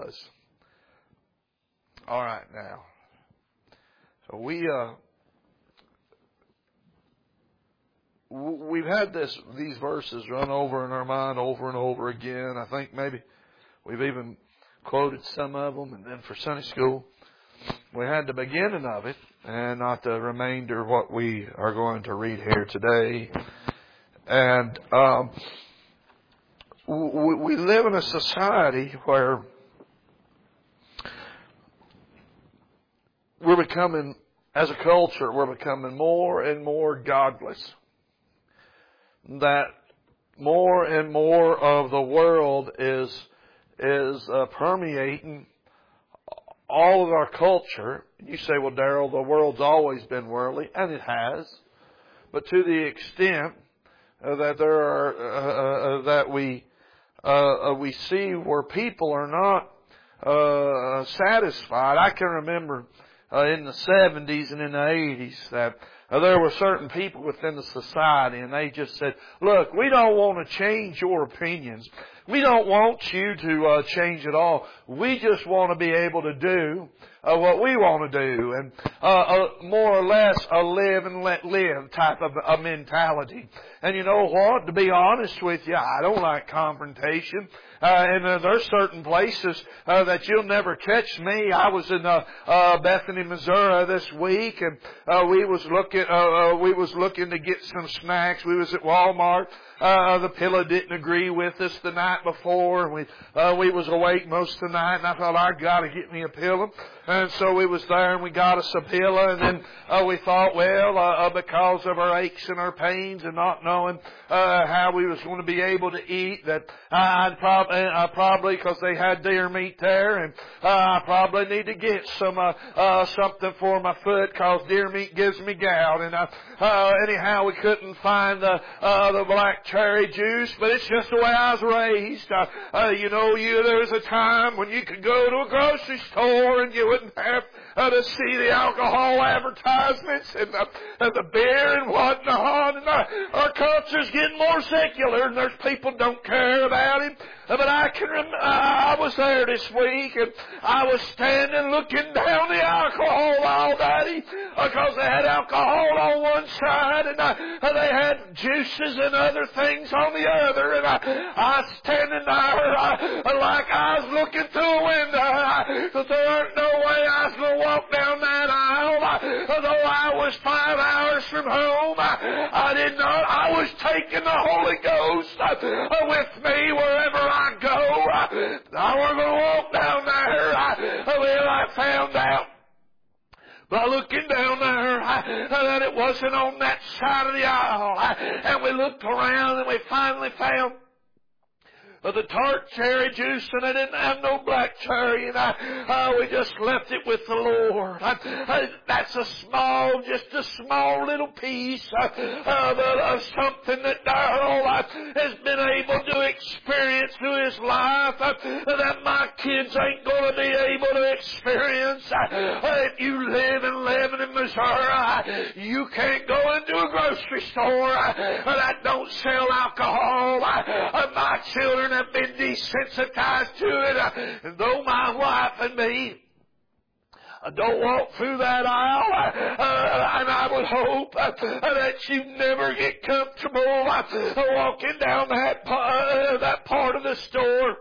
was. All right, now. So we've had these verses run over in our mind over and over again. I think maybe we've even quoted some of them, and then for Sunday school, we had the beginning of it and not the remainder of what we are going to read here today. And we live in a society where we're becoming, as a culture, we're becoming more and more godless. That more and more of the world is permeating all of our culture. You say, well, Darrell, the world's always been worldly, and it has. But to the extent that there are that we see where people are not satisfied. I can remember in the 70s and in the 80s that there were certain people within the society, and they just said, look, we don't want to change your opinions. We don't want you to change at all. We just want to be able to do what we want to do, and more or less a live and let live type of a mentality. And you know what? To be honest with you, I don't like confrontation. And there's certain places that you'll never catch me. I was in Bethany, Missouri this week, and we was looking to get some snacks. We was at Walmart. The pillow didn't agree with us the night before. We was awake most of the night, and I thought, I got to get me a pillow. And so we was there, and we got us a pillow, and then we thought, well, because of our aches and our pains and not knowing how we was going to be able to eat, that I'd probably, because they had deer meat there, and I probably need to get some something for my foot, because deer meat gives me gout. And anyhow, we couldn't find the black cherry juice, but it's just the way I was raised. There was a time when you could go to a grocery store and you wouldn't have to see the alcohol advertisements and the beer and whatnot. And our culture's getting more secular, and there's people don't care about it. But I was there this week, and I was standing looking down the alcohol aisle, Daddy, because they had alcohol on one side, and they had juices and other things on the other, and I was standing there like I was looking through a window, because there weren't no way I was going to walk down that aisle. Although I was 5 hours from home, I was taking the Holy Ghost with me wherever I go. I wasn't going to walk down there. I found out by looking down there that it wasn't on that side of the aisle. And we looked around, and we finally found the tart cherry juice, and I didn't have no black cherry, and we just left it with the Lord. That's just a small little piece of something that Darrell has been able to experience through his life that my kids ain't going to be able to experience. If you live in Lebanon, Missouri, you can't go into a grocery store that don't sell alcohol. My children have been desensitized to it, and though my wife and me don't walk through that aisle, and I would hope that you never get comfortable walking down that part of the store.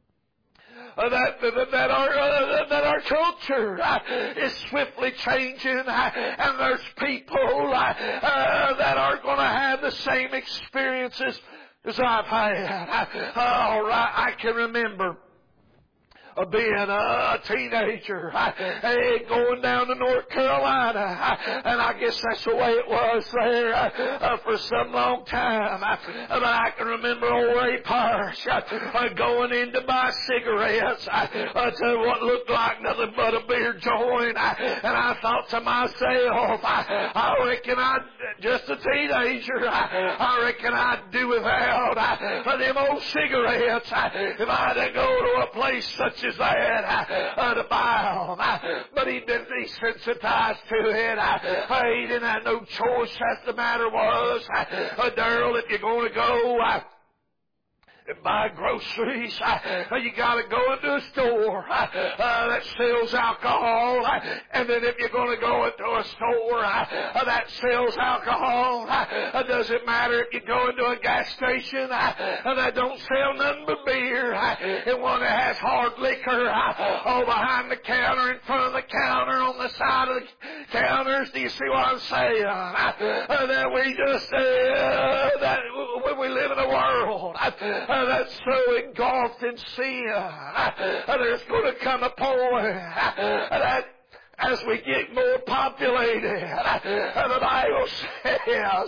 That our culture is swiftly changing, and there's people that are going to have the same experiences as I've had. All right, I can remember being a teenager, going down to North Carolina, and I guess that's the way it was there for some long time. But I can remember old Ray Parrish going in to buy cigarettes to what looked like nothing but a beer joint, and I thought to myself, I reckon just a teenager, I reckon I'd do without them old cigarettes if I had to go to a place such as that to buy them. But he'd been desensitized to it. He didn't have no choice. That's the matter was, Darrell, if you're going to go and buy groceries. You got to go into a store that sells alcohol. And then if you're going to go into a store that sells alcohol, doesn't matter if you go into a gas station that don't sell nothing but beer, and one that has hard liquor all behind the counter, in front of the counter, on the side of the counters. Do you see what I'm saying? That we just that when we live in a world that's so engulfed in sin, there's going to come a point that as we get more populated, the Bible says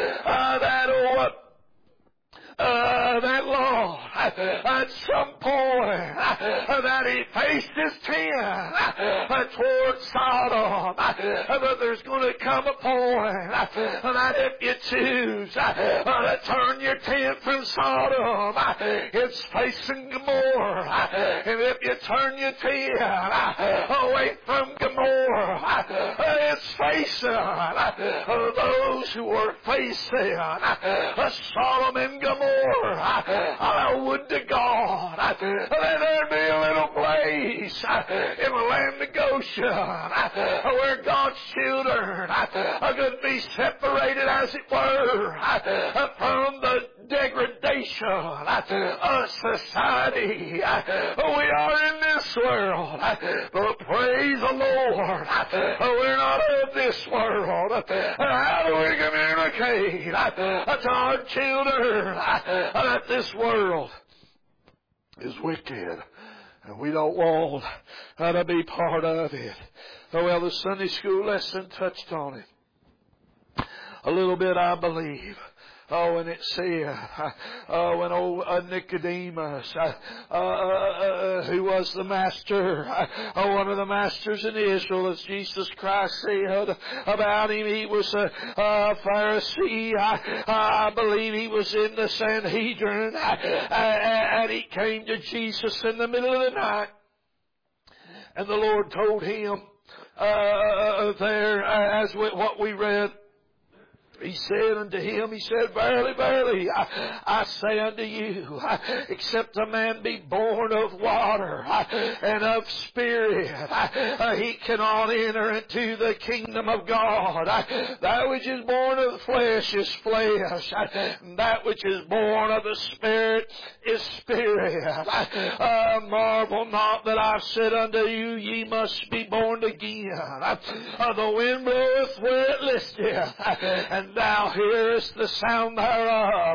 that Lord, at some point, that he faced his sin towards Sodom. But there's going to come a point that if you choose to turn your tent from Sodom, it's facing Gomorrah. And if you turn your tent away from Gomorrah, it's facing those who are facing Sodom and Gomorrah. I would to God that there'd be a little place in the land of Goshen where God's children could be separated, as it were, from the degradation of society. We are in this world, but praise the Lord, we're not of this world. How do we communicate to our children that this world is wicked and we don't want to be part of it? Oh, well, the Sunday school lesson touched on it a little bit, I believe. Oh, and it said, when old Nicodemus, who was the master, one of the masters in Israel, as Jesus Christ said about him, he was a Pharisee. I believe he was in the Sanhedrin, and he came to Jesus in the middle of the night, and the Lord told him there, as what we read, he said unto him, he said, Verily, verily, I say unto you, except a man be born of water and of spirit, he cannot enter into the kingdom of God. That which is born of the flesh is flesh, and that which is born of the Spirit is spirit. Marvel not that I said unto you, ye must be born again. The wind bloweth where it listeth, and thou hearest the sound thereof,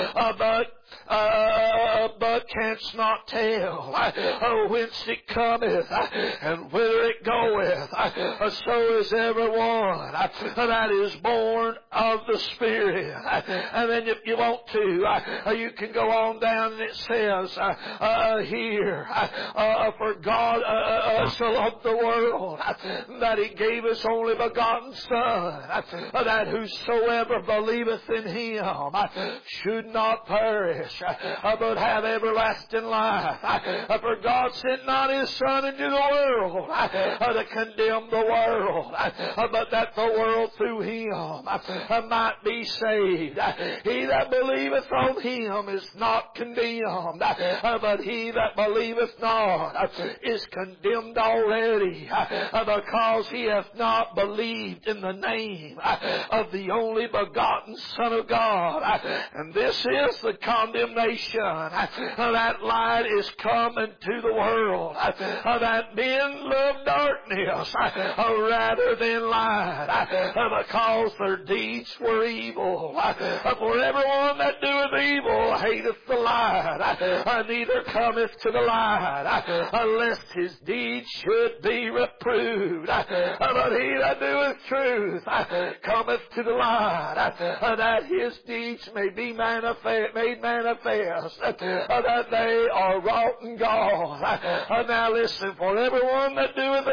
but canst not tell whence it cometh and whither it goeth. So is everyone that is born of the Spirit. And then if you want to, you can go on down, and it says here, for God so loved the world that he gave his only begotten Son, that whosoever believeth in him should not perish, but have everlasting life. For God sent not his Son into the world to condemn the world, but that the world through him might be saved. He that believeth on him is not condemned, but he that believeth not is condemned already, because he hath not believed in the name of the only begotten Son of God. And this is the condemnation, that light is come into the world, that men love darkness rather than light, because their deeds were evil. For everyone that doeth evil hateth the light, neither cometh to the light, lest his deeds should be reproved. But he that doeth truth cometh to the light, that his deeds may be made manifest, that they are wrought in God. Now listen, for everyone that doeth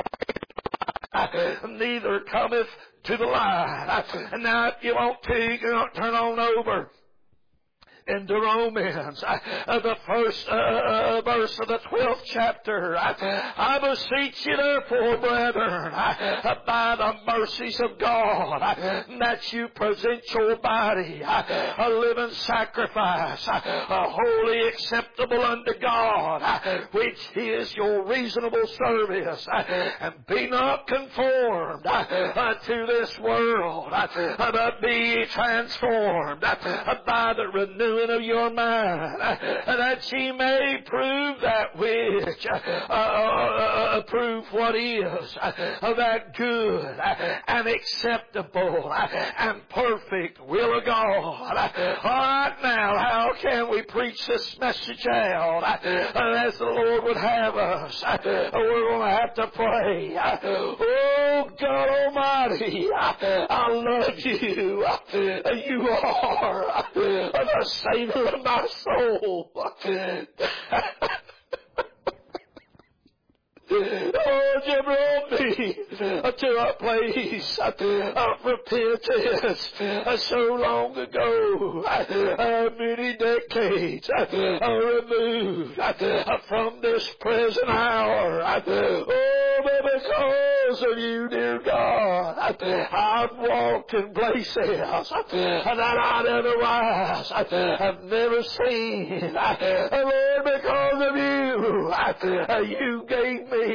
evil neither cometh to the light. And now if you want to, you can turn on over into Romans, the first verse of the 12th chapter. I beseech you therefore, brethren, by the mercies of God, that you present your body a living sacrifice, a holy acceptable unto God, which is your reasonable service. And be not conformed to this world, but be transformed by the renewing of your mind, that ye may prove that which, prove what is that good and acceptable and perfect will of God. All right, now, how can we preach this message out as the Lord would have us? We're going to have to pray. Oh, God Almighty, I love you. You are the Savior of my soul. Oh, you brought me to a place of repentance so long ago, many decades removed from this present hour. Oh, but because of you, dear God, I've walked in places that I'd otherwise have never seen. Lord, because of you, you gave me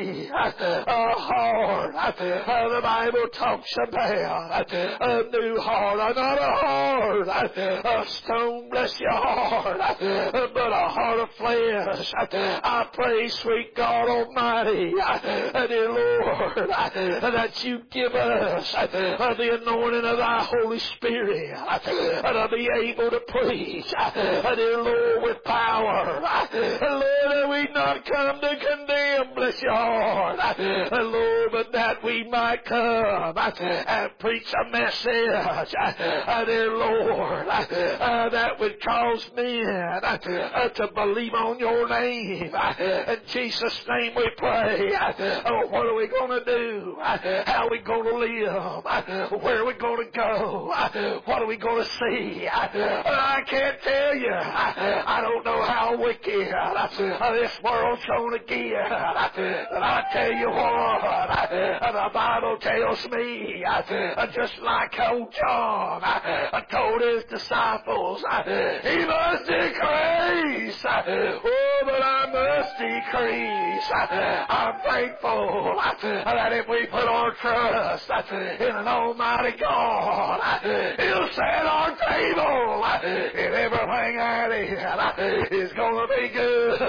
a heart. The Bible talks about a new heart, not a heart of stone, bless your heart, but a heart of flesh. I pray, sweet God Almighty, dear Lord, that you give us the anointing of thy Holy Spirit to be able to preach, dear Lord, with power. Lord, that we not come to condemn, bless your heart, Lord, but that we might come and preach a message, dear Lord, that would cause men to believe on your name. In Jesus' name we pray. What are we going to do? How are we going to live? Where are we going to go? What are we going to see? I can't tell you. I don't know how wicked this world's going to get. But I tell you what, the Bible tells me, just like old John told his disciples, he must increase, oh, but I must decrease. I'm thankful that if we put our trust in an almighty God, He'll set our table, and everything at it is going to be good.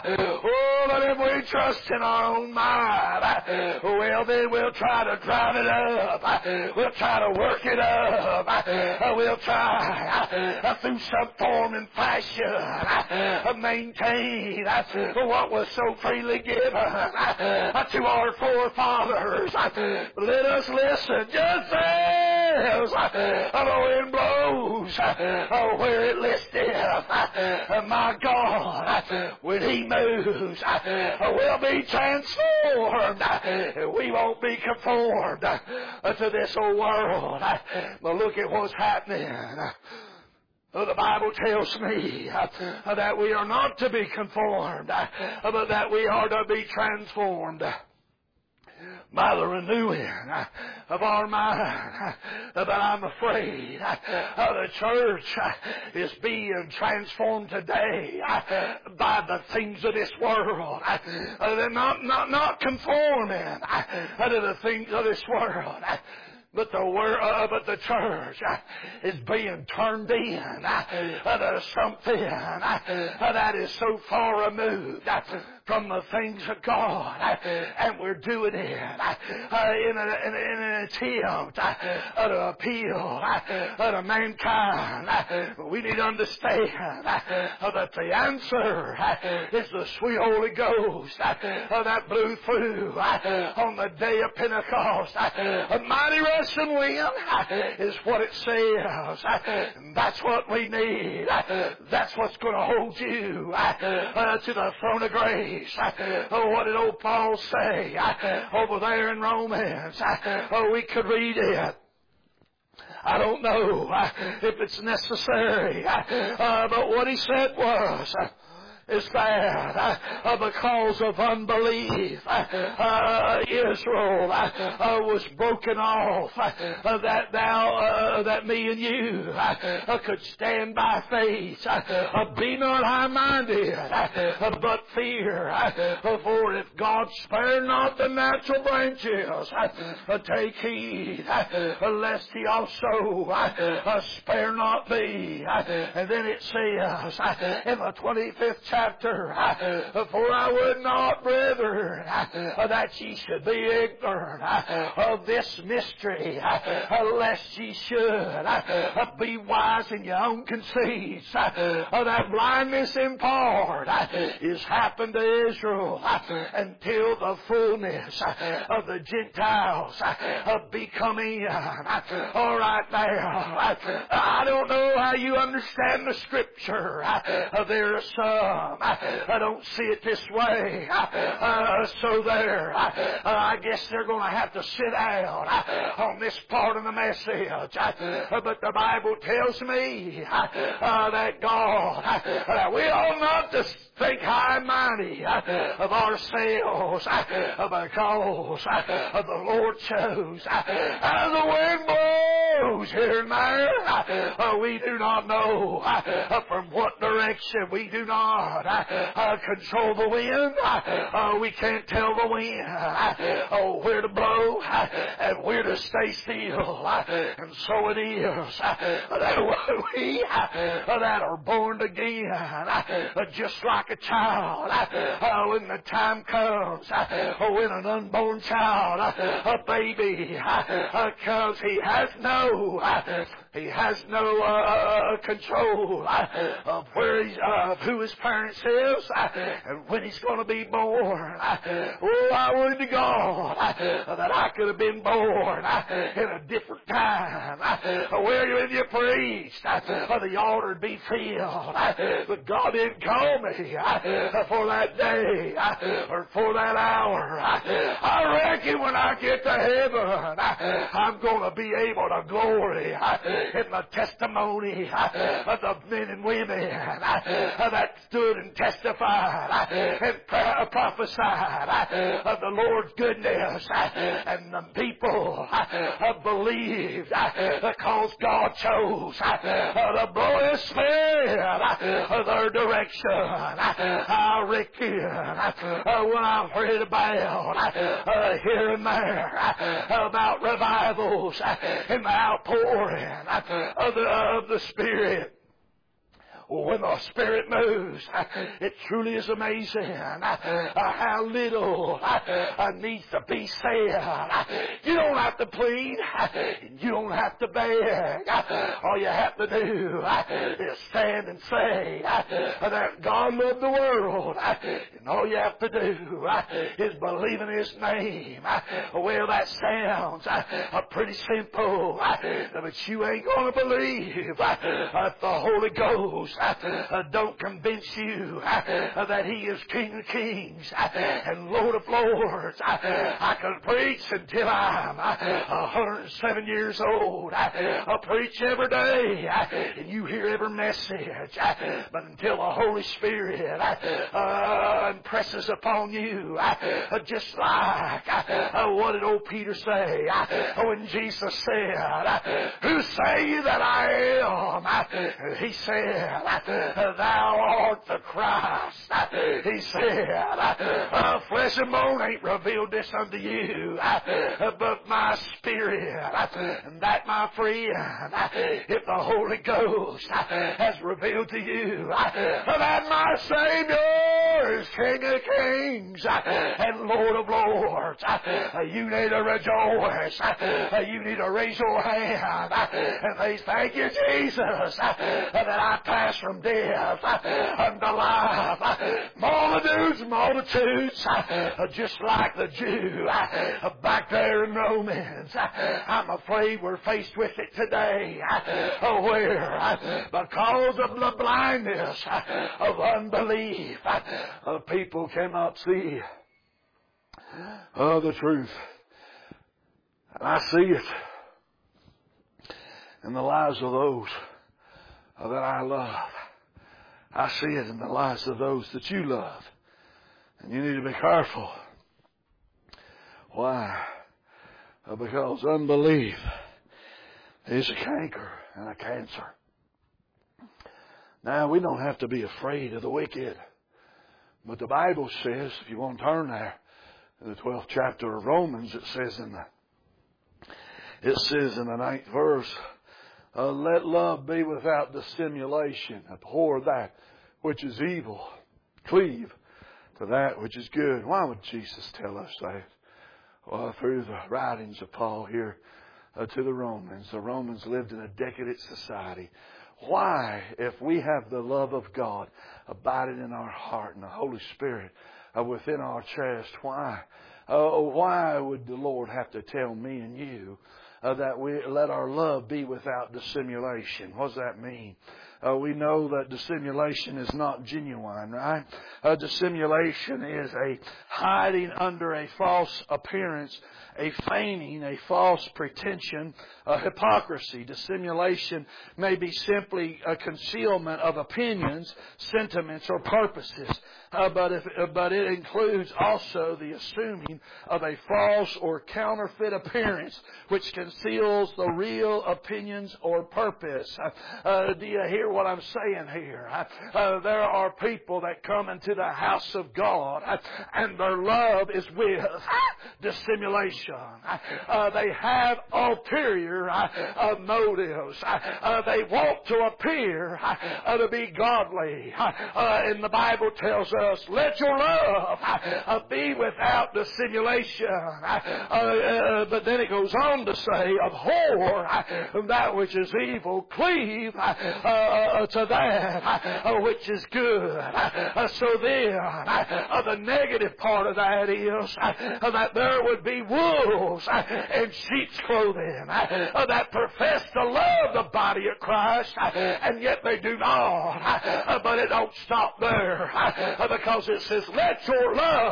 Oh, but if we trust in our own mind, well, then we'll try to drive it up. We'll try to work it up. We'll try through some form and fashion maintain what was so freely given to our forefathers. Let us listen just as the wind blows where it listeth. My God, when He moves, we'll be transformed. We won't be conformed to this old world. But look at what's happening. The Bible tells me that we are not to be conformed, but that we are to be transformed by the renewing of our mind. But I'm afraid the church is being transformed today by the things of this world. They're not conforming to the things of this world. But the church is being turned in to something that is so far removed from the things of God, and we're doing it in an attempt to appeal to mankind. We need to understand that the answer is the sweet Holy Ghost that blew through on the day of Pentecost. A mighty rushing wind is what it says. That's what we need. That's what's going to hold you to the throne of grace. What did old Paul say over there in Romans? We could read it. I don't know if it's necessary, but what he said was, is that because of unbelief, Israel was broken off. That me and you could stand by faith. Be not high-minded, but fear. For if God spare not the natural branches, take heed lest He also spare not thee. And then it says in the 25th chapter, for I would not, brethren, that ye should be ignorant of this mystery, lest ye should be wise in your own conceits. That blindness in part is happened to Israel until the fullness of the Gentiles be coming. All right now, I don't know how you understand the Scripture. There are some I don't see it this way. So there, I guess they're going to have to sit down on this part of the message. But the Bible tells me that God, that we ought not to think high and mighty of ourselves, because the Lord chose. As the wind blows here and there, we do not know from what direction. We do not control the wind. We can't tell the wind where to blow and where to stay still. And so it is that we that are born again, just like a child, when the time comes, when an unborn child, a baby, comes, he has no control of who his parents is and when he's going to be born. Oh, I would to God that I could have been born in a different time, where you preached, the altar would be filled. But God didn't call me for that day or for that hour. I reckon when I get to heaven, I'm going to be able to glory in the testimony of the men and women that stood and testified and prophesied of the Lord's goodness, and the people believed because God chose to blow His Spirit their direction. I reckon when I've heard about here and there about revivals and the outpouring of the Spirit, when the Spirit moves, it truly is amazing how little needs to be said. You don't have to plead. You don't have to beg. All you have to do is stand and say that God loved the world. And all you have to do is believe in His name. Well, that sounds pretty simple, but you ain't going to believe that the Holy Ghost don't convince you that He is King of Kings and Lord of Lords. I can preach until I'm 107 years old. I preach every day and you hear every message. But until the Holy Spirit impresses upon you, just like what did old Peter say when Jesus said, "Who say you that I am?" He said, "Thou art the Christ." He said, "Flesh and bone ain't revealed this unto you, but my Spirit." And that, my friend, if the Holy Ghost has revealed to you that my Savior is King of Kings and Lord of Lords, you need to rejoice. You need to raise your hand and say, "Thank you, Jesus, that I passed from death unto life." Multitudes, just like the Jew back there in Romans. I'm afraid we're faced with it today, where because of the blindness of unbelief, people cannot see the truth. And I see it in the lives of those that I love. I see it in the lives of those that you love. And you need to be careful. Why? Because unbelief is a canker and a cancer. Now, we don't have to be afraid of the wicked. But the Bible says, if you want to turn there, in the 12th chapter of Romans, it says in the 9th verse, let love be without dissimulation. Abhor that which is evil. Cleave to that which is good. Why would Jesus tell us that? Well, through the writings of Paul here to the Romans. The Romans lived in a decadent society. Why, if we have the love of God abiding in our heart and the Holy Spirit within our chest, why would the Lord have to tell me and you that we let our love be without dissimulation? What does that mean? We know that dissimulation is not genuine, right? Dissimulation is a hiding under a false appearance, a feigning, a false pretension, a hypocrisy. Dissimulation may be simply a concealment of opinions, sentiments, or purposes. But it includes also the assuming of a false or counterfeit appearance which conceals the real opinions or purpose. Do you hear what I'm saying here? There are people that come into the house of God and their love is with dissimulation. They have ulterior motives. They want to appear to be godly. And the Bible tells us, let your love be without dissimulation. But then it goes on to say, abhor that which is evil, cleave to that which is good. So then, the negative part of that is that there would be wolves in sheep's clothing that profess to love the body of Christ, and yet they do not. But it don't stop there, because it says, let your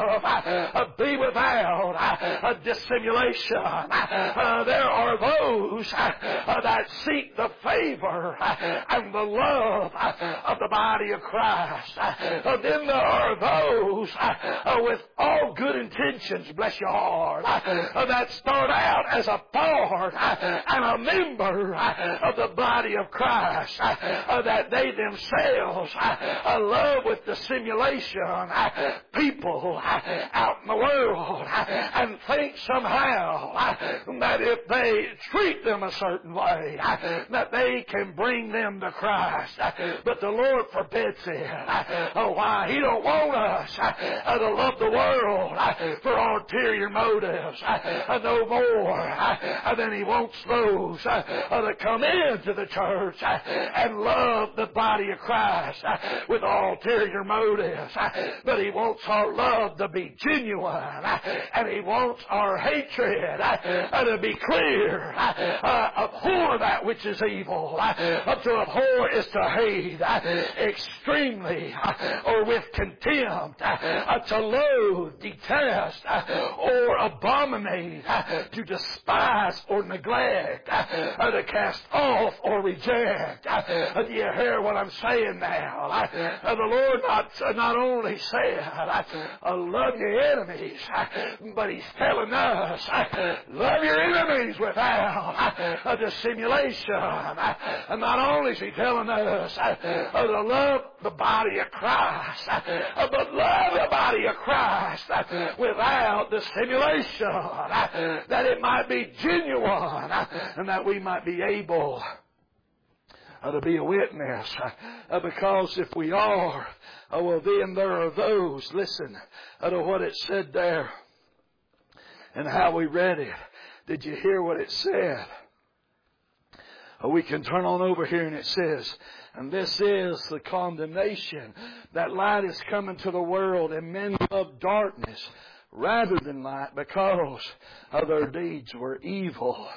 love be without dissimulation. There are those that seek the favor and the love of the body of Christ. Then there are those with all good intentions, bless your heart, that start out as a part and a member of the body of Christ, that they themselves love with dissimulation people out in the world and think somehow that if they treat them a certain way that they can bring them to Christ. But the Lord forbids it. Why? He don't want us to love the world for ulterior motives no more than He wants those that come into the church and love the body of Christ with ulterior motives. But He wants our love to be genuine, and He wants our hatred to be clear. Abhor that which is evil. To abhor is to hate extremely or with contempt, to loathe, detest, or abominate, to despise or neglect, to cast off or reject. Do you hear what I'm saying now? The Lord not only said, love your enemies, but He's telling us, love your enemies without dissimulation. And not only is He telling us to love the body of Christ, but love the body of Christ without dissimulation, that it might be genuine and that we might be able to be a witness. Because if we are, well then there are those, listen to what it said there and how we read it. Did you hear what it said? We can turn on over here and it says, and this is the condemnation, that light is coming to the world and men love darkness rather than light because their deeds were evil.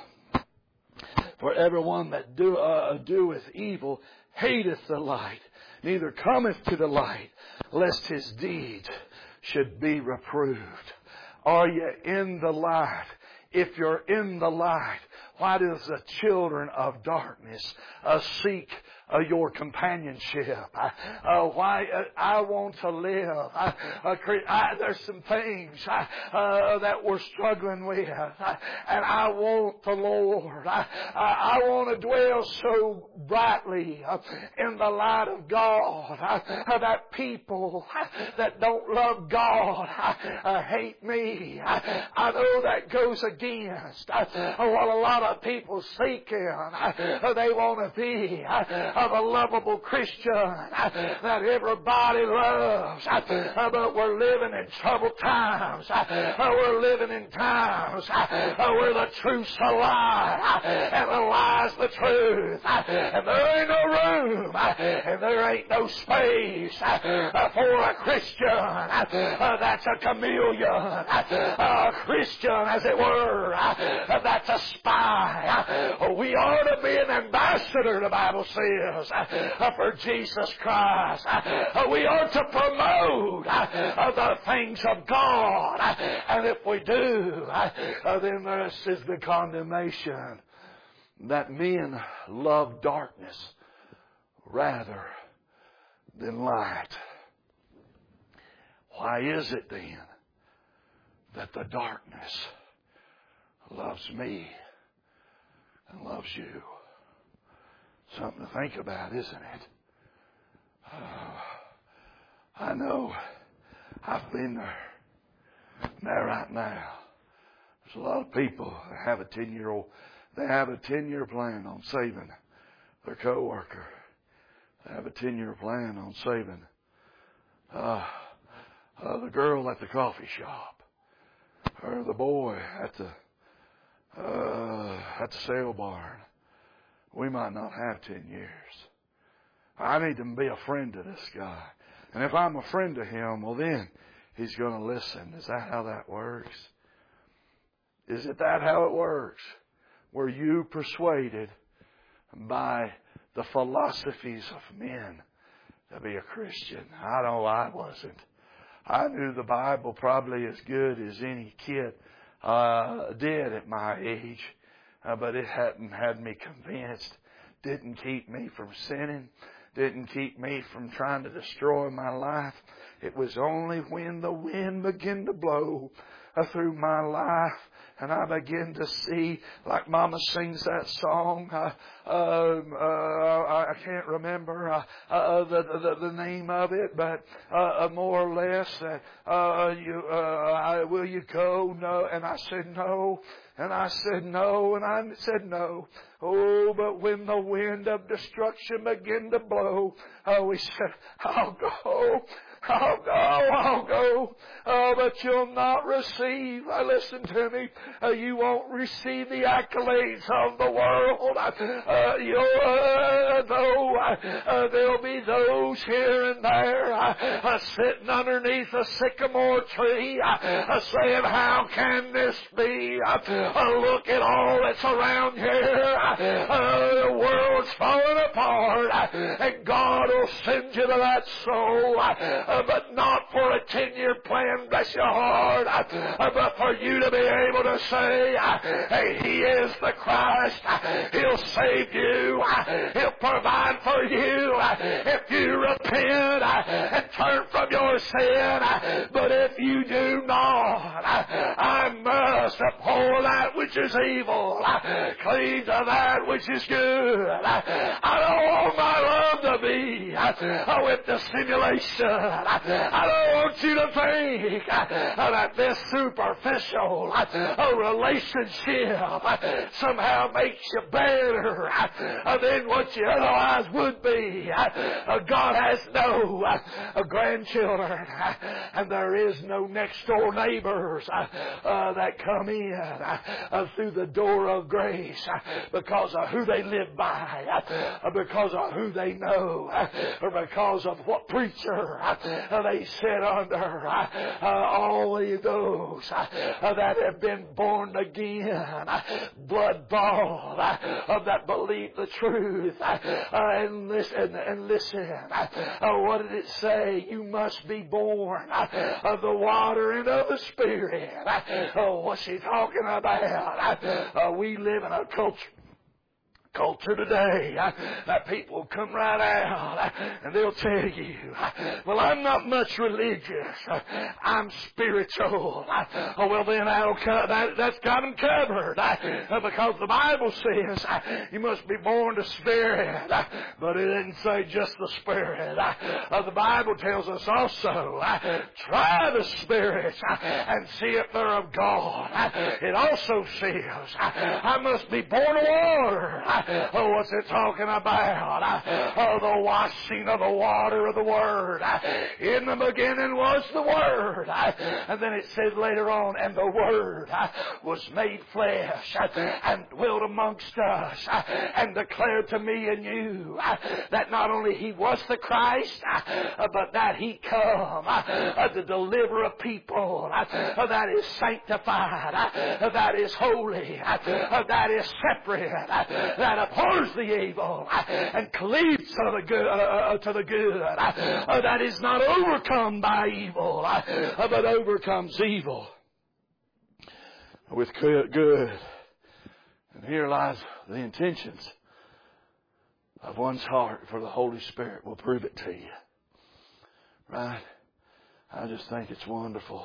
For everyone that doeth evil hateth the light, neither cometh to the light, lest his deeds should be reproved. Are you in the light? If you're in the light, why does the children of darkness seek your companionship. Why I want to live. There's some things that we're struggling with, and I want the Lord. I want to dwell so brightly in the light of God that people that don't love God hate me. I know that goes against what a lot of people seeking. They want to be a lovable Christian that everybody loves. But we're living in troubled times. We're living in times where the truth's a lie and the lie's the truth. And there ain't no room and there ain't no space for a Christian that's a chameleon. A Christian, as it were, that's a spy. We ought to be an ambassador, the Bible says, for Jesus Christ. We ought to promote the things of God. And if we do, then this is the condemnation that men love darkness rather than light. Why is it then that the darkness loves me and loves you? Something to think about, isn't it? I know I've been there. There right now. There's a lot of people that have a 10-year-old. They have a 10-year plan on saving their coworker. They have a 10-year plan on saving the girl at the coffee shop, or the boy at the sale barn. We might not have 10 years. I need to be a friend to this guy. And if I'm a friend to him, well then, he's going to listen. Is that how that works? Is it that how it works? Were you persuaded by the philosophies of men to be a Christian? I know I wasn't. I knew the Bible probably as good as any kid did at my age. But it hadn't had me convinced. Didn't keep me from sinning. Didn't keep me from trying to destroy my life. It was only when the wind began to blow through my life and I began to see, like Mama sings that song, I can't remember the name of it, but more or less that will you go? No, and I said no. And I said no, and I said no. Oh, but when the wind of destruction began to blow, we said, I'll go. I'll go. But you'll not receive, listen to me, you won't receive the accolades of the world. There'll be those here and there sitting underneath a sycamore tree saying, how can this be? Look at all that's around here. The world's falling apart, and God will send you to that soul. But not for a 10-year plan, bless your heart, but for you to be able to say, hey, He is the Christ. He'll save you. He'll provide for you if you repent and turn from your sin. But if you do not, I must abhor that which is evil, cleave to that which is good. I don't want my love to be with dissimulation. I don't want you to think that this superficial relationship somehow makes you better than what you otherwise would be. God has no grandchildren, and there is no next door neighbors that come in through the door of grace because of who they live by, because of who they know, or because of what preacher they sit under. Only those that have been born again, blood bought, that believe the truth. And listen, what did it say? You must be born of the water and of the Spirit. What's he talking about? We live in a culture Culture today, that people come right out and they'll tell you, well, I'm not much religious. I'm spiritual. Oh, well, then that's got them covered. Because the Bible says you must be born to spirit. But it didn't say just the spirit. The Bible tells us also, try the spirits and see if they're of God. It also says, I must be born of water. Oh, what's it talking about? Oh, the washing of the water of the Word. In the beginning was the Word. And then it says later on, and the Word was made flesh and dwelt amongst us and declared to me and you that not only He was the Christ, but that He come to deliver a people that is sanctified, that is holy, that is separate, that abhors the evil and cleaves to the good, that is not overcome by evil, but overcomes evil with good. And here lies the intentions of one's heart, for the Holy Spirit will prove it to you. Right? I just think it's wonderful.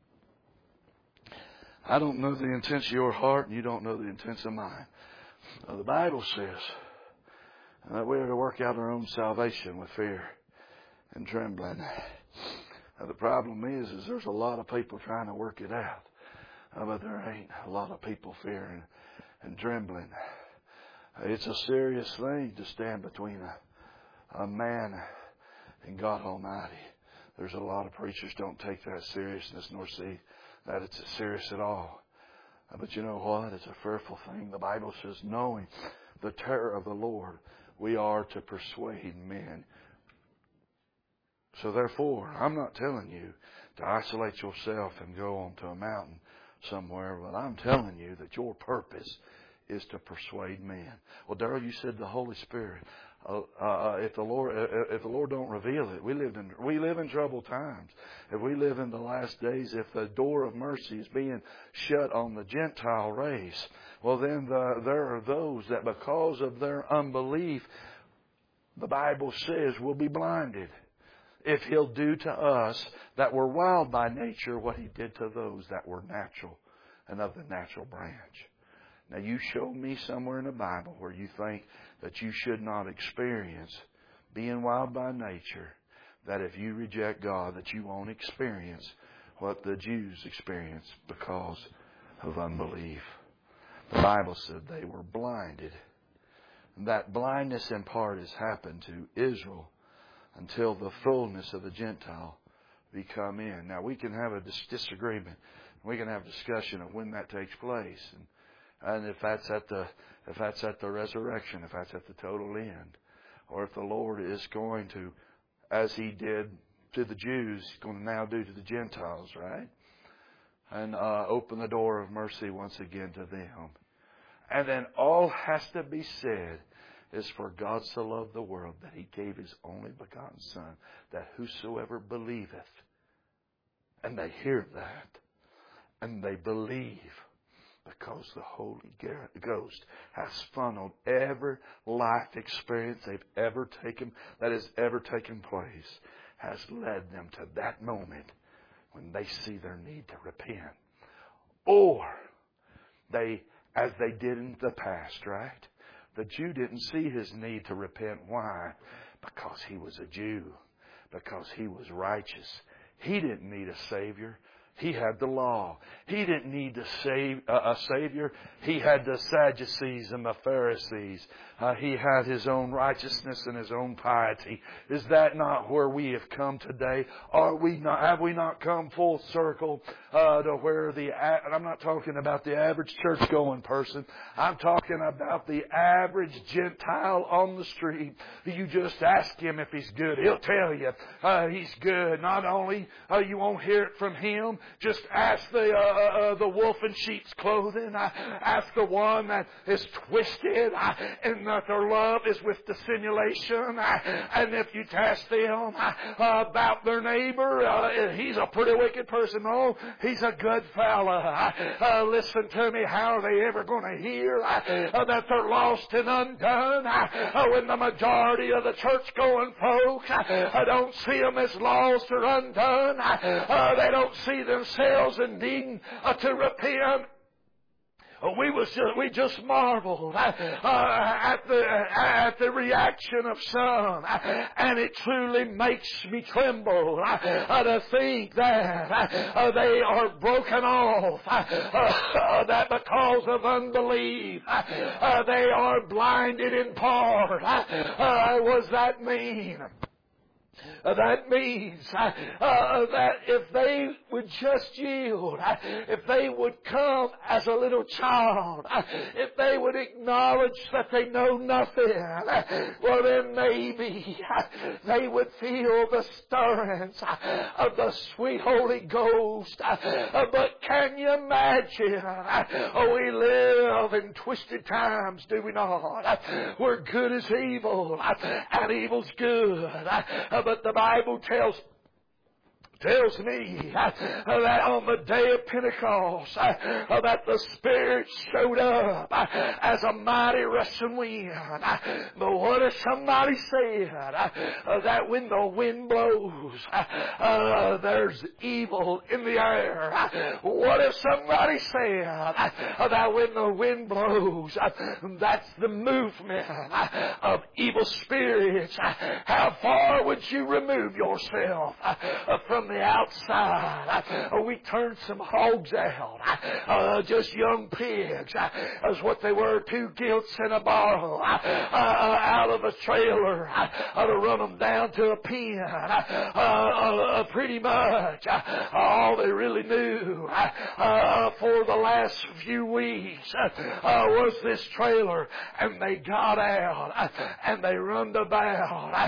I don't know the intents of your heart, and you don't know the intents of mine. The Bible says that we are to work out our own salvation with fear and trembling. Now, the problem is there's a lot of people trying to work it out, but there ain't a lot of people fearing and trembling. It's a serious thing to stand between a man and God Almighty. There's a lot of preachers don't take that seriousness nor see that it's serious at all. But you know what? It's a fearful thing. The Bible says, knowing the terror of the Lord, we are to persuade men. So therefore, I'm not telling you to isolate yourself and go onto a mountain somewhere, but I'm telling you that your purpose is to persuade men. Well, Darrell, you said the Holy Spirit. If the Lord don't reveal it, we live in troubled times. If we live in the last days, if the door of mercy is being shut on the Gentile race, well then there are those that because of their unbelief, the Bible says will be blinded. If He'll do to us that were wild by nature what He did to those that were natural and of the natural branch. Now you show me somewhere in the Bible where you think that you should not experience being wild by nature, that if you reject God that you won't experience what the Jews experienced because of unbelief. The Bible said they were blinded. And that blindness in part has happened to Israel until the fullness of the Gentile be come in. Now we can have a disagreement. We can have a discussion of when that takes place. And if that's at the resurrection, if that's at the total end, or if the Lord is going to, as He did to the Jews, He's going to now do to the Gentiles, right? And open the door of mercy once again to them. And then all has to be said is for God so loved the world that He gave His only begotten Son, that whosoever believeth, and they hear that, and they believe, because the Holy Ghost has funneled every life experience that has ever taken place, has led them to that moment when they see their need to repent. Or they, as they did in the past, right? The Jew didn't see his need to repent. Why? Because he was a Jew. Because he was righteous. He didn't need a Savior. He had the law. He didn't need to save a Savior. He had the Sadducees and the Pharisees. He had his own righteousness and his own piety. Is that not where we have come today? Are we not? Have we not come full circle to where and I'm not talking about the average church-going person. I'm talking about the average Gentile on the street. You just ask him if he's good. He'll tell you he's good. Not only you won't hear it from him, just ask the wolf in sheep's clothing. Ask the one that is twisted and that their love is with dissimulation. And if you ask them about their neighbor, he's a pretty wicked person. No, he's a good fella. Listen to me. How are they ever going to hear that they're lost and undone when the majority of the church-going folks don't see them as lost or undone? They don't see themselves in need to repent. We just marveled at the reaction of some, and it truly makes me tremble to think that they are broken off, that because of unbelief they are blinded in part. What does that mean? That means that if they would just yield, if they would come as a little child, if they would acknowledge that they know nothing, well then maybe they would feel the stirrings of the sweet Holy Ghost. But can you imagine? We live in twisted times, do we not? We're good as evil, and evil's good. But the Bible tells me that on the day of Pentecost that the Spirit showed up as a mighty rushing wind. But what if somebody said that when the wind blows there's evil in the air? What if somebody said that when the wind blows that's the movement of evil spirits? How far would you remove yourself from the outside? We turned some hogs out, just young pigs. That's what they were, 2 gilts and a bottle, out of a trailer to run them down to a pen. Pretty much all they really knew for the last few weeks was this trailer, and they got out and they run about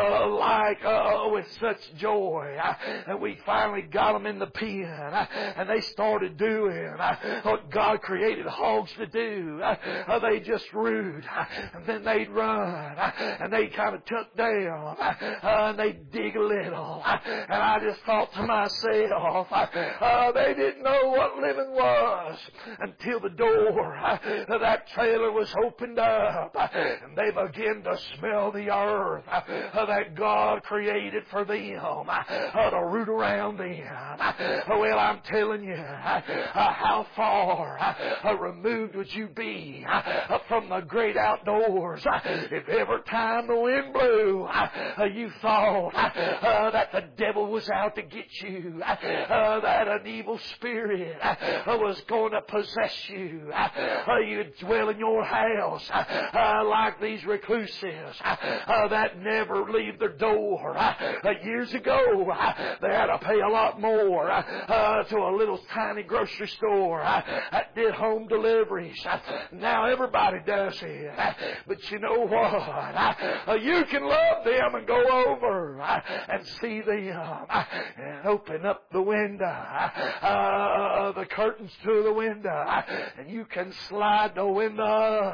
with such joy. And we finally got them in the pen, and they started doing what God created hogs to do. They just rooed, and then they'd run, and they'd kind of tuck down, and they'd dig a little. And I just thought to myself, they didn't know what living was until the door of that trailer was opened up, and they began to smell the earth that God created for them to root around in. Well, I'm telling you, how far removed would you be from the great outdoors if every time the wind blew you thought that the devil was out to get you, that an evil spirit was going to possess you? You'd dwell in your house like these recluses that never leave their door. Years ago, they had to pay a lot more to a little tiny grocery store that did home deliveries. Now everybody does it. But you know what? You can love them and go over and see them and open up the window, the curtains to the window, and you can slide the window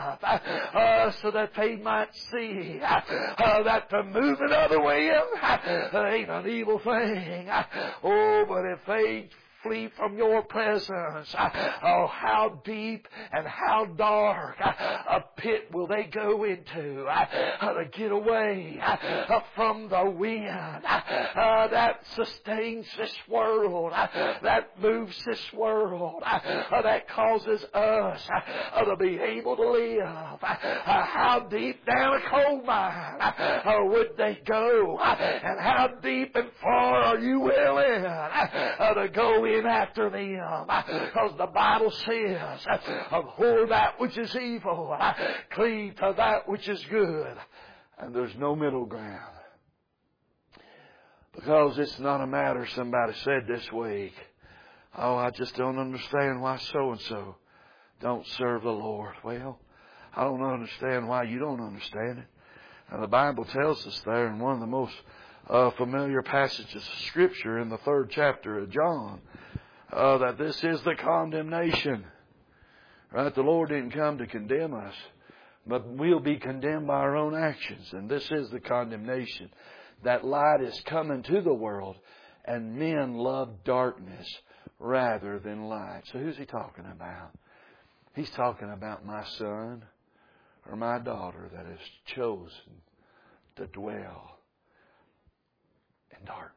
up so that they might see that the moving of the wind ain't an evil thing. Oh, but if they flee from your presence, oh, how deep and how dark a pit will they go into to get away from the wind that sustains this world, that moves this world, that causes us to be able to live. How deep down a coal mine would they go, and how deep and far are you willing to go in after them? Because the Bible says, abhor that which is evil, cleave to that which is good, and there's no middle ground. Because it's not a matter, somebody said this week, oh, I just don't understand why so-and-so don't serve the Lord. Well, I don't understand why you don't understand it. And the Bible tells us there in one of the most familiar passages of Scripture in the 3rd chapter of John, that this is the condemnation. Right? The Lord didn't come to condemn us, but we'll be condemned by our own actions. And this is the condemnation. That light is coming to the world, and men love darkness rather than light. So who's He talking about? He's talking about my son or my daughter that has chosen to dwell in darkness.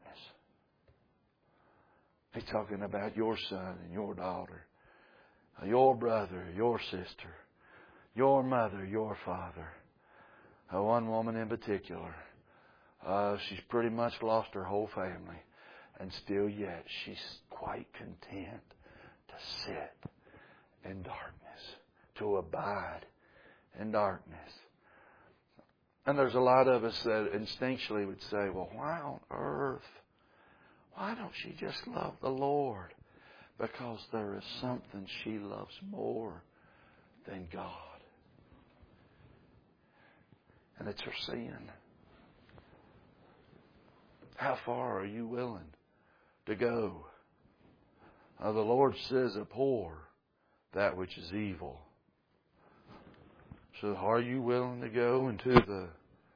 He's talking about your son and your daughter, your brother, your sister, your mother, your father. One woman in particular, she's pretty much lost her whole family, and still yet she's quite content to sit in darkness, to abide in darkness. And there's a lot of us that instinctually would say, well, why on earth? Why don't she just love the Lord? Because there is something she loves more than God. And it's her sin. How far are you willing to go? The Lord says, abhor that which is evil. So are you willing to go into the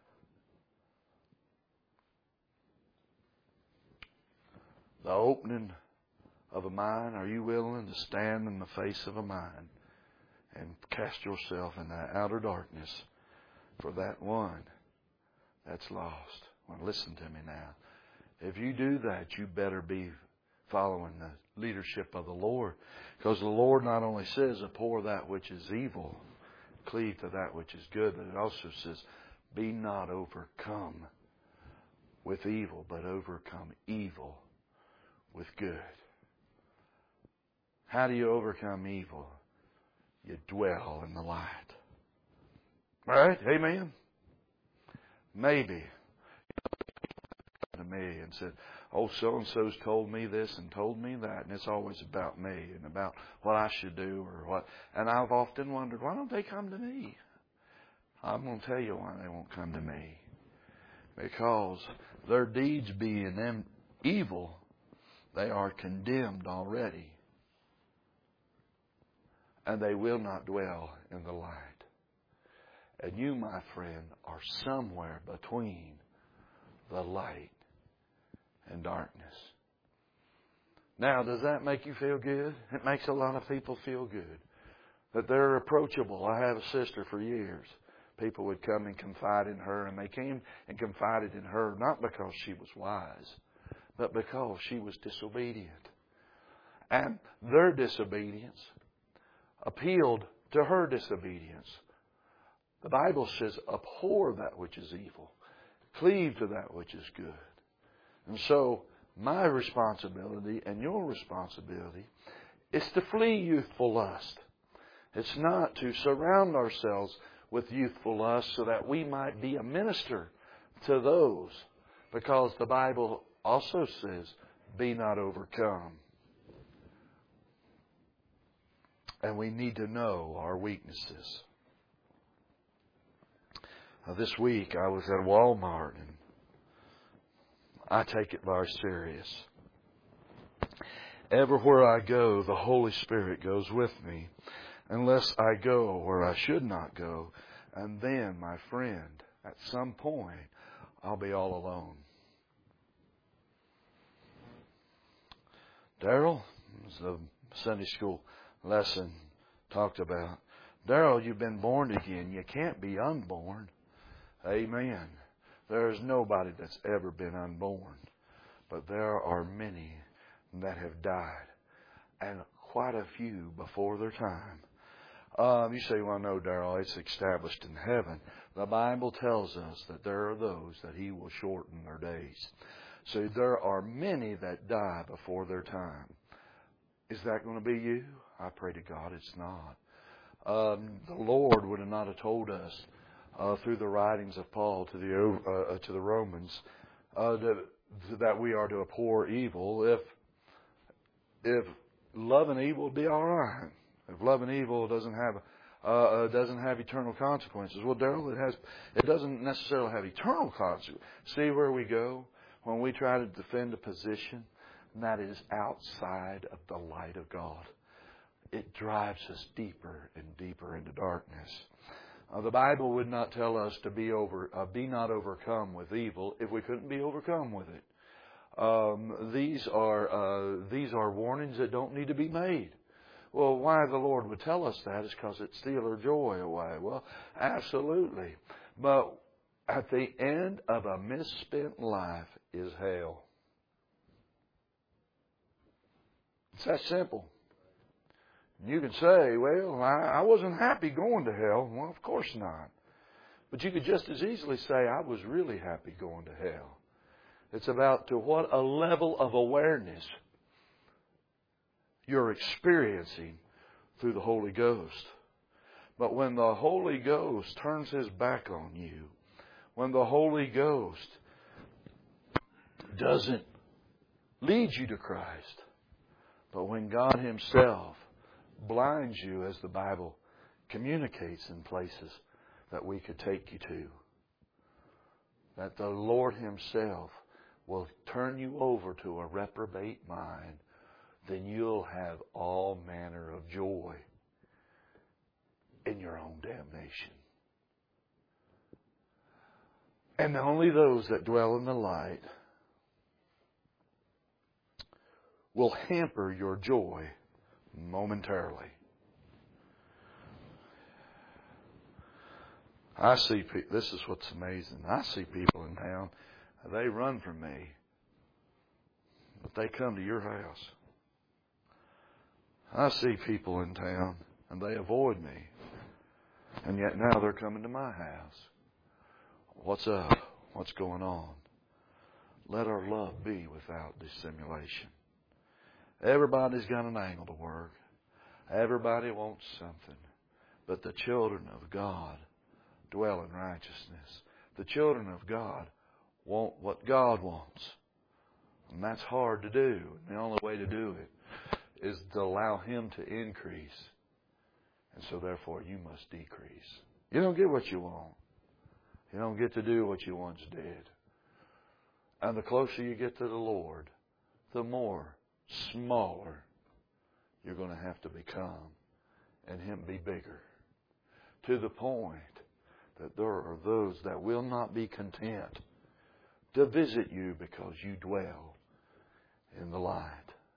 opening of a mine? Are you willing to stand in the face of a mine and cast yourself in that outer darkness for that one that's lost? Well, listen to me now. If you do that, you better be following the leadership of the Lord. Because the Lord not only says, abhor that which is evil, cleave to that which is good, but it also says, be not overcome with evil, but overcome evil with good. How do you overcome evil? You dwell in the light. Right? Amen? Maybe to me and said, oh, so-and-so's told me this and told me that, and it's always about me and about what I should do or what. And I've often wondered, why don't they come to me? I'm going to tell you why they won't come to me. Because their deeds being them evil, they are condemned already. And they will not dwell in the light. And you, my friend, are somewhere between the light and darkness. Now, does that make you feel good? It makes a lot of people feel good. That they're approachable. I have a sister for years. People would come and confide in her, and they came and confided in her not because she was wise, but because she was disobedient. And their disobedience appealed to her disobedience. The Bible says, abhor that which is evil. Cleave to that which is good. And so, my responsibility and your responsibility is to flee youthful lust. It's not to surround ourselves with youthful lust so that we might be a minister to those. Because the Bible also says, be not overcome. And we need to know our weaknesses. This week I was at Walmart, and I take it very serious. Everywhere I go, the Holy Spirit goes with me, unless I go where I should not go. And then, my friend, at some point, I'll be all alone. Darrell, as the Sunday school lesson talked about, Darrell, you've been born again. You can't be unborn. Amen. There's nobody that's ever been unborn. But there are many that have died. And quite a few before their time. You say, well, no, Darrell, it's established in heaven. The Bible tells us that there are those that He will shorten their days. So there are many that die before their time. Is that going to be you? I pray to God it's not. The Lord would have not have told us through the writings of Paul to the Romans that we are to abhor evil if love and evil would be all right. If love and evil doesn't have eternal consequences. Well, Darrell, it doesn't necessarily have eternal consequences. See where we go when we try to defend a position And that is outside of the light of God. It drives us deeper and deeper into darkness. The Bible would not tell us to be not overcome with evil if we couldn't be overcome with it. These are warnings that don't need to be made. Well, why the Lord would tell us that is because it steals our joy away. Well, absolutely. But at the end of a misspent life is hell. It's that simple. You can say, well, I wasn't happy going to hell. Well, of course not. But you could just as easily say, I was really happy going to hell. It's about to what a level of awareness you're experiencing through the Holy Ghost. But when the Holy Ghost turns His back on you, when the Holy Ghost doesn't lead you to Christ, but when God Himself blinds you, as the Bible communicates in places that we could take you to, that the Lord Himself will turn you over to a reprobate mind, then you'll have all manner of joy in your own damnation. And only those that dwell in the light will hamper your joy momentarily. This is what's amazing. I see people in town, they run from me, but they come to your house. I see people in town, and they avoid me, and yet now they're coming to my house. What's up? What's going on? Let our love be without dissimulation. Everybody's got an angle to work. Everybody wants something. But the children of God dwell in righteousness. The children of God want what God wants. And that's hard to do. And the only way to do it is to allow Him to increase. And so therefore you must decrease. You don't get what you want. You don't get to do what you once did. And the closer you get to the Lord, the more smaller you're going to have to become, and Him be bigger. To the point that there are those that will not be content to visit you because you dwell in the light.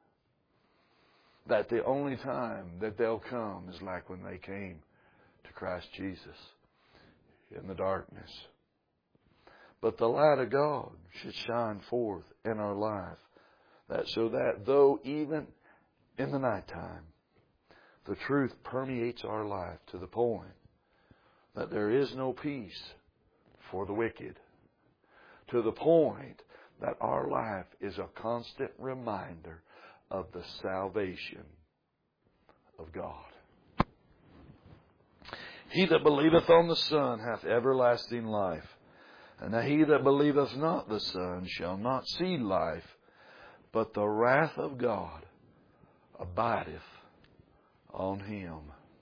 That the only time that they'll come is like when they came to Christ Jesus in the darkness. But the light of God should shine forth in our life, so that though even in the nighttime, the truth permeates our life to the point that there is no peace for the wicked, to the point that our life is a constant reminder of the salvation of God. He that believeth on the Son hath everlasting life, and he that believeth not the Son shall not see life, but the wrath of God abideth on him.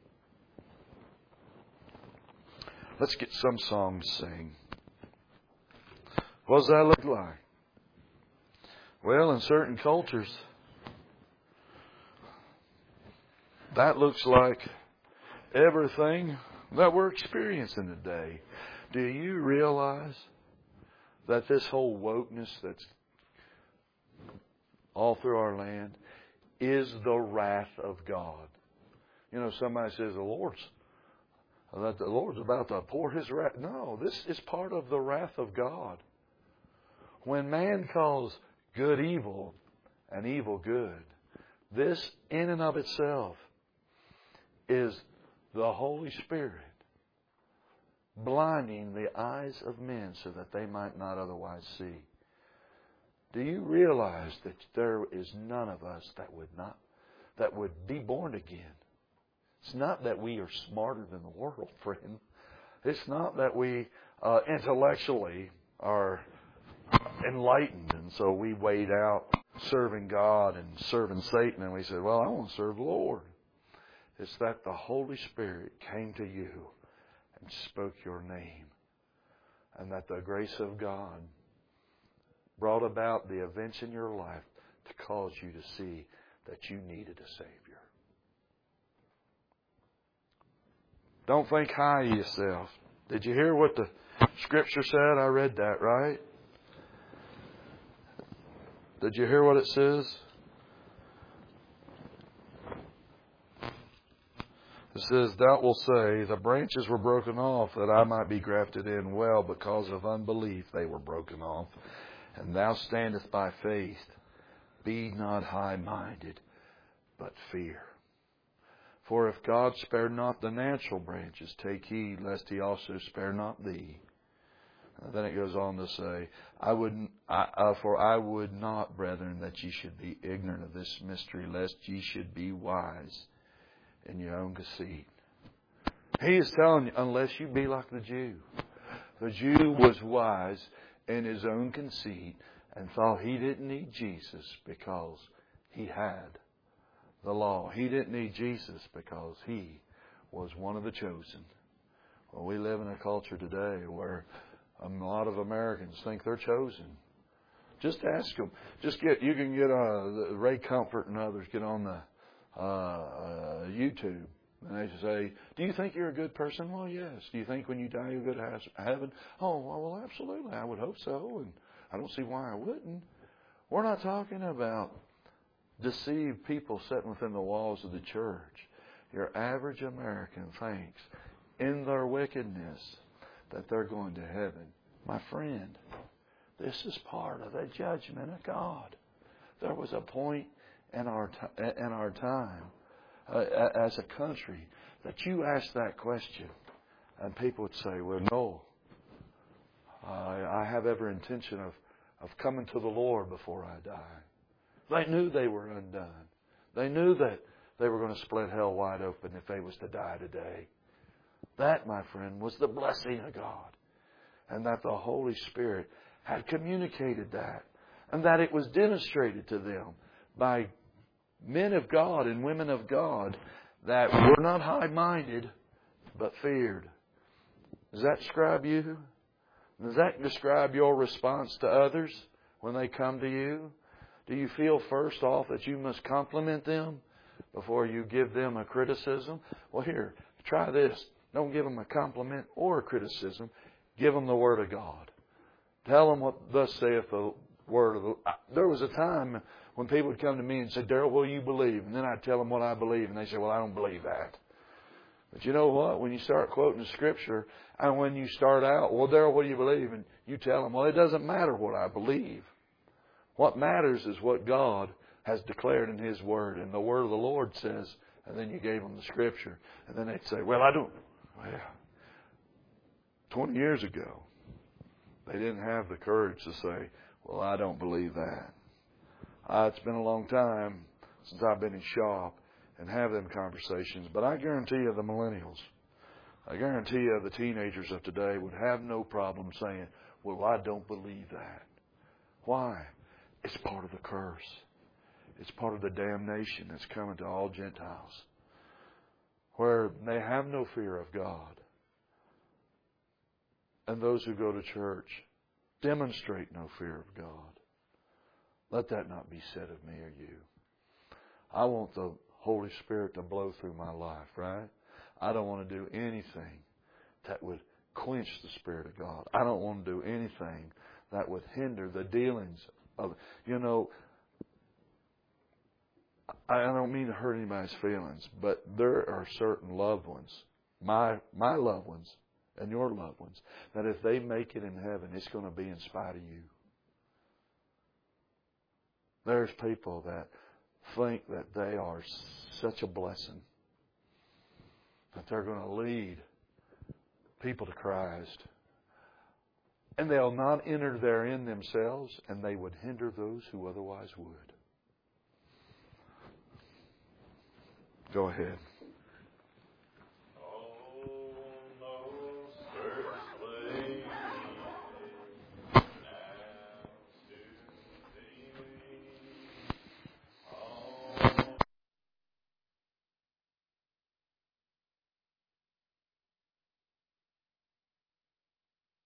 Let's get some song to sing. What does that look like? Well, in certain cultures, that looks like everything that we're experiencing today. Do you realize that this whole wokeness that's all through our land is the wrath of God? You know, somebody says the Lord's about to pour His wrath. No, this is part of the wrath of God. When man calls good evil and evil good, this in and of itself is the Holy Spirit blinding the eyes of men so that they might not otherwise see. Do you realize that there is none of us that would be born again? It's not that we are smarter than the world, friend. It's not that we intellectually are enlightened and so we weighed out serving God and serving Satan and we said, well, I want to serve the Lord. It's that the Holy Spirit came to you and spoke your name, and that the grace of God brought about the events in your life to cause you to see that you needed a Savior. Don't think high of yourself. Did you hear what the Scripture said? I read that, right? Did you hear what it says? It says, Thou wilt say, the branches were broken off that I might be grafted in. Well, because of unbelief they were broken off. And thou standest by faith. Be not high-minded, but fear. For if God spared not the natural branches, take heed lest He also spare not thee. And then it goes on to say, For I would not, brethren, that ye should be ignorant of this mystery, lest ye should be wise in your own conceit. He is telling you, unless you be like the Jew. The Jew was wise in his own conceit and thought he didn't need Jesus because he had the law. He didn't need Jesus because he was one of the chosen. Well, we live in a culture today where a lot of Americans think they're chosen. Just ask them. You can get Ray Comfort and others get on the YouTube, and they say, do you think you're a good person? Well, yes. Do you think when you die you'll go to heaven? Oh, well, absolutely. I would hope so, and I don't see why I wouldn't. We're not talking about deceived people sitting within the walls of the church. Your average American thinks in their wickedness that they're going to heaven. My friend, this is part of the judgment of God. There was a point in our time as a country that you asked that question and people would say, well, no, I have every intention of coming to the Lord before I die. They knew they were undone. They knew that they were going to split hell wide open if they was to die today. That, my friend, was the blessing of God. And that the Holy Spirit had communicated that. And that it was demonstrated to them by men of God and women of God that were not high-minded, but feared. Does that describe you? Does that describe your response to others when they come to you? Do you feel first off that you must compliment them before you give them a criticism? Well, here, try this. Don't give them a compliment or a criticism. Give them the Word of God. Tell them what thus saith the Word of the Lord. There was a time when people would come to me and say, Darrell, what do you believe? And then I'd tell them what I believe. And they say, well, I don't believe that. But you know what? When you start quoting the Scripture, and when you start out, well, Darrell, what do you believe? And you tell them, well, it doesn't matter what I believe. What matters is what God has declared in His Word. And the Word of the Lord says, and then you gave them the Scripture. And then they'd say, well, I don't. Well, 20 years ago, they didn't have the courage to say, well, I don't believe that. It's been a long time since I've been in shop and have them conversations. But I guarantee you the millennials, I guarantee you the teenagers of today would have no problem saying, well, I don't believe that. Why? It's part of the curse. It's part of the damnation that's coming to all Gentiles, where they have no fear of God. And those who go to church demonstrate no fear of God. Let that not be said of me or you. I want the Holy Spirit to blow through my life, right? I don't want to do anything that would quench the Spirit of God. I don't want to do anything that would hinder the dealings of, I don't mean to hurt anybody's feelings, but there are certain loved ones, my loved ones and your loved ones, that if they make it in heaven, it's going to be in spite of you. There's people that think that they are such a blessing that they're going to lead people to Christ. And they'll not enter therein themselves, and they would hinder those who otherwise would. Go ahead.